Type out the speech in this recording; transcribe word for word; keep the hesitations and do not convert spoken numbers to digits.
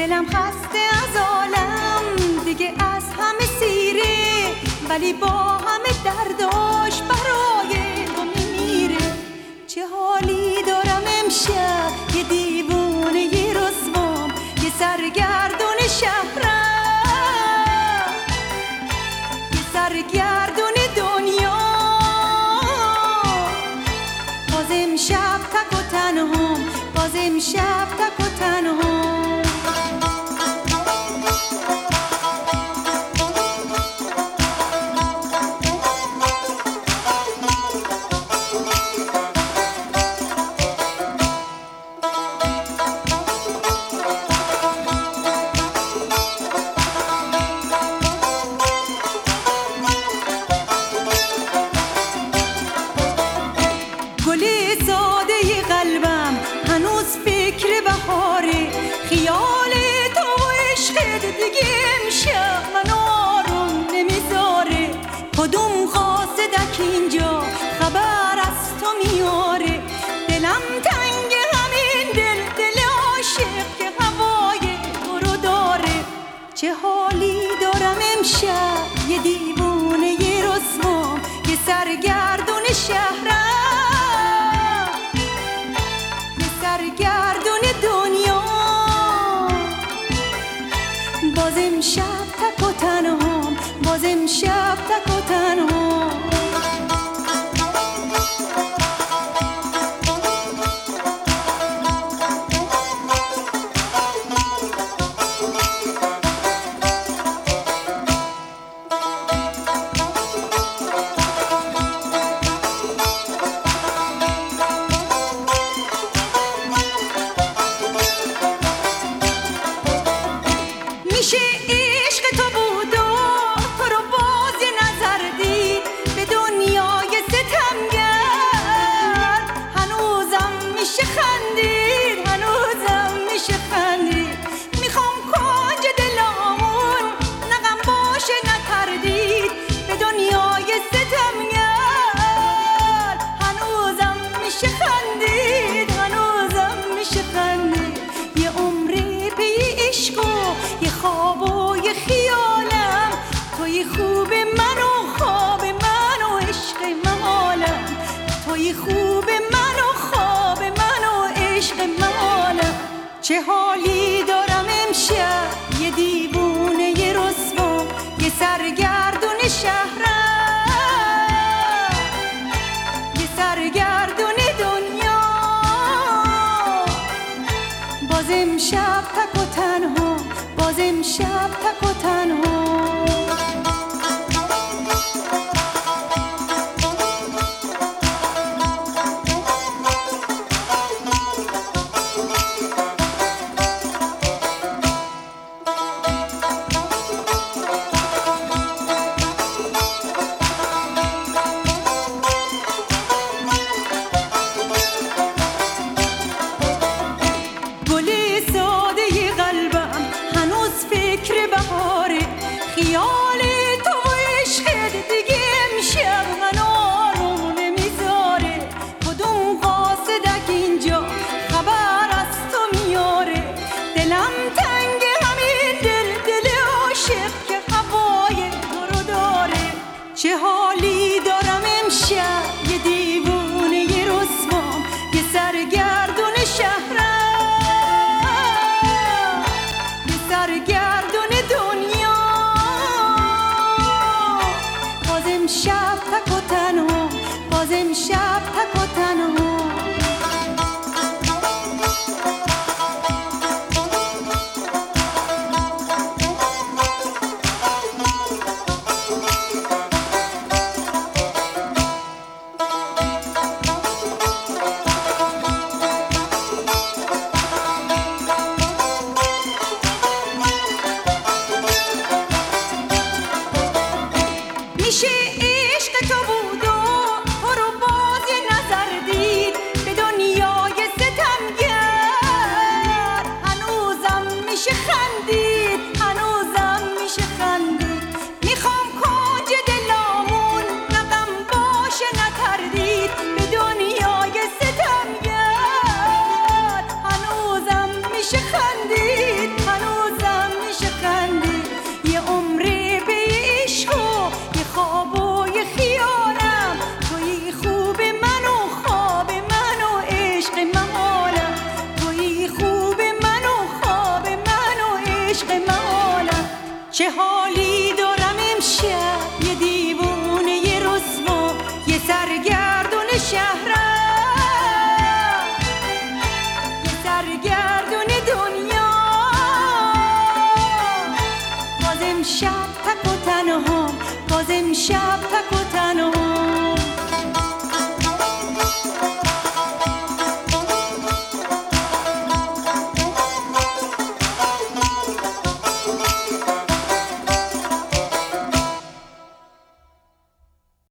دلم خسته از عالم دیگه از همه سیره، ولی با همه درداش برای تو میمیره. چه حالی دارم امشب، یه دیوونه یه رسوام، یه سرگردون شهرم، یه سرگردون دنیا. باز امشب تک و تنهام، باز امشب تک و تنهام. گلی ساده قلبم هنوز فکر بهاره، خیال تو و عشقت دیگه امشب من آروم نمیذاره. کدوم قاصدک اینجا خبر از تو میاره، دلم تنگ همین دل، دل عاشق که هوای تو رو داره. چه حالی دارم امشب، یه دیوونه یه رسوام، یه سرگردون شهرم، سرگردون دنیا. باز امشب تک و تنهام، باز امشب تک و تنهام. میشه عشق تو بود و تو رو باز نظر دید به دنیای ستمگر. هنوزم میشه خندید، هنوزم میشه خندید. میخوام کنج دلامون نغم باشه نتردید به دنیای ستمگر. هنوزم میشه خندید، هنوزم میشه خندید. یه عمری پی عشق و یه خواب و یه خیالم، توی خوب من و خواب من و عشق محالم، توی خوب من و خواب من و عشق محالم. چه حالی دارم امشب، یه دیوونه یه رسوا، یه سرگردون شهرم، یه سرگردون دنیا. باز امشب تک و تنها، باز امشب تک و